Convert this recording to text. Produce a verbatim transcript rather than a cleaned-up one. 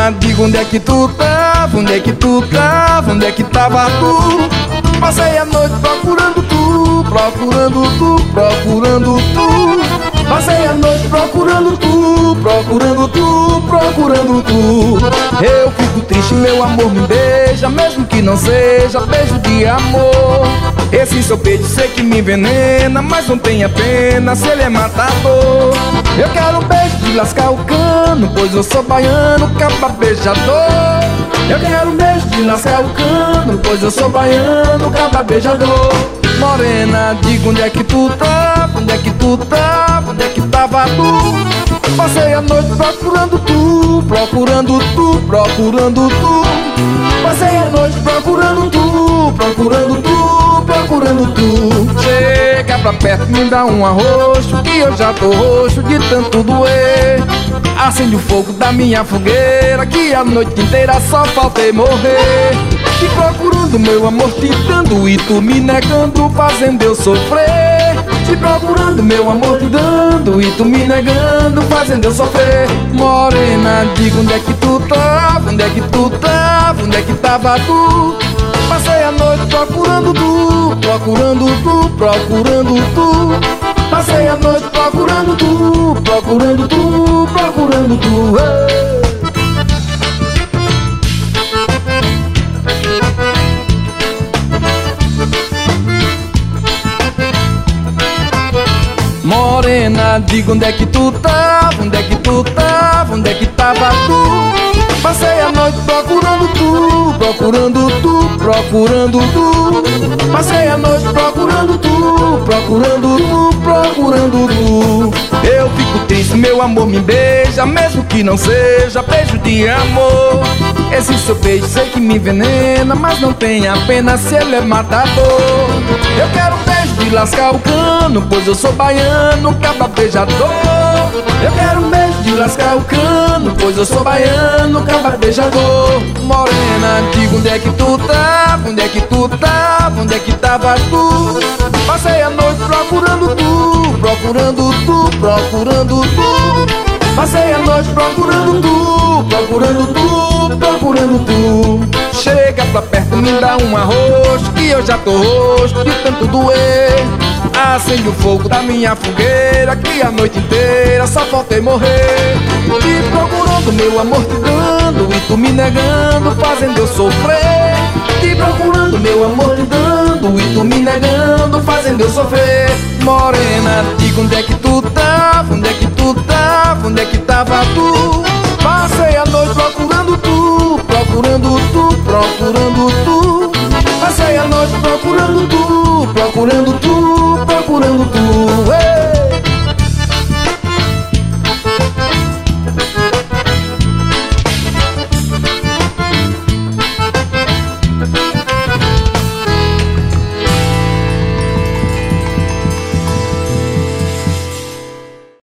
Morena, diga onde é que tu tava, onde é que tu tava, onde é que tava tu? Passei a noite procurando tu, procurando tu, procurando tu. Passei a noite procurando tu, procurando tu, procurando tu. Eu fico triste, meu amor, me beija, mesmo que não seja beijo de amor. Esse seu beijo sei que me envenena, mas não tenha pena se ele é matador. Eu quero um beijo de lascar o cano, pois eu sou baiano, caba beijador. Eu quero um beijo de lascar o cano, pois eu sou baiano, caba beijador. Morena, diga onde é que tu tava, onde é que tu tava, onde é que tava tu? Passei a noite procurando tu, procurando tu, procurando tu. Passei a noite procurando tu, procurando tu, procurando tu. Chega pra perto, me dá um arroxo, que eu já tô roxo de tanto doer. Acende o fogo da minha fogueira, que a noite inteira só faltei morrer. Te procurando, meu amor, te dando e tu me negando, fazendo eu sofrer. Te procurando, meu amor, te dando e tu me negando, fazendo eu sofrer. Morena, diga onde é que tu tava, onde é que tu tava, onde é que tava tu? Passei a noite procurando tu, procurando tu, procurando tu. Passei a noite procurando tu, procurando tu, procurando tu. Hey! Morena, diga onde é que tu tava, onde é que tu tava, onde é que tava tu? Passei a noite procurando tu, procurando tu, procurando tu. Passei a noite procurando tu, procurando tu, procurando tu. Eu fico triste, meu amor, me beija, mesmo que não seja beijo de amor. Esse seu beijo sei que me envenena, mas não tenha pena se ele é matador. Eu quero um beijo de lascar o cano, pois eu sou baiano, caba beijador. Eu quero um beijo de lascar o cano, pois eu sou baiano, caba beijador. Morena, diga onde é que tu tava, onde é que tu tava, onde é que tava tu? Passei a noite procurando tu, procurando tu, procurando tu. Passei a noite procurando tu, procurando tu, procurando tu. Chega pra perto, me dá um arroxo, que eu já tô roxo de tanto doer. Acende o fogo da minha fogueira, que a noite inteira só faltei morrer. Te procurando, meu amor, te dando e tu me negando, fazendo eu sofrer. Te procurando, meu amor, te dando e tu me negando, fazendo eu sofrer. Morena, diga onde é que tu tava, onde é que tu tava, onde é que tava tu? Passei a noite procurando tu, procurando tu, procurando tu. Passei a noite procurando tu, procurando tu,